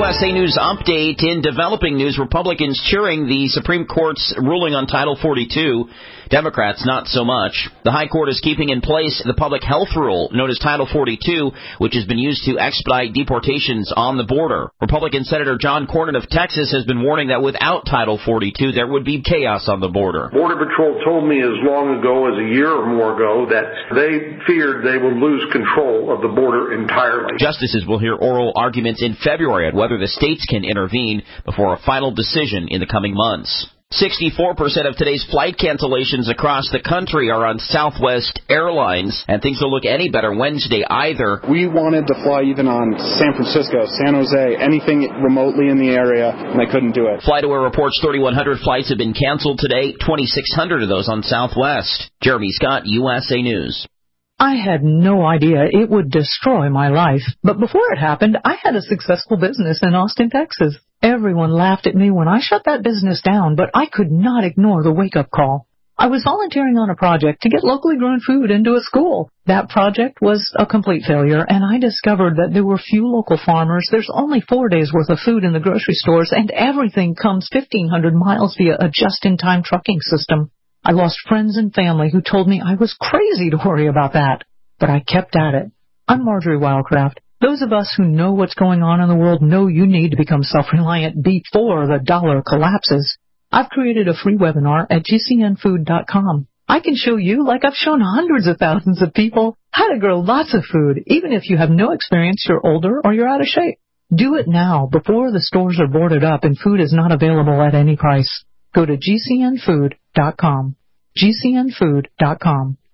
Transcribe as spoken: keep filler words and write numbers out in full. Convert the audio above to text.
S A News update. In developing news, Republicans cheering the Supreme Court's ruling on Title forty-two. Democrats not so much. The High Court is keeping in place the public health rule known as Title forty-two, which has been used to expedite deportations on the border. Republican Senator John Cornyn of Texas has been warning that without Title forty-two, there would be chaos on the border. Border Patrol told me as long ago as a year or more ago that they feared they would lose control of the border entirely. Justices will hear oral arguments in February on whether the states can intervene before a final decision in the coming months. sixty-four percent of today's flight cancellations across the country are on Southwest Airlines, and things don't look any better Wednesday either. We wanted to fly even on San Francisco, San Jose, anything remotely in the area, and they couldn't do it. FlightAware reports thirty-one hundred flights have been canceled today, twenty-six hundred of those on Southwest. Jeremy Scott, U S A News. I had no idea it would destroy my life, but before it happened, I had a successful business in Austin, Texas. Everyone laughed at me when I shut that business down, but I could not ignore the wake-up call. I was volunteering on a project to get locally grown food into a school. That project was a complete failure, and I discovered that there were few local farmers. There's only four days' worth of food in the grocery stores, and everything comes fifteen hundred miles via a just-in-time trucking system. I lost friends and family who told me I was crazy to worry about that, but I kept at it. I'm Marjorie Wildcraft. Those of us who know what's going on in the world know you need to become self-reliant before the dollar collapses. I've created a free webinar at G C N food dot com. I can show you, like I've shown hundreds of thousands of people, how to grow lots of food, even if you have no experience, you're older, or you're out of shape. Do it now, before the stores are boarded up and food is not available at any price. Go to G C N food dot com. G C N food dot com.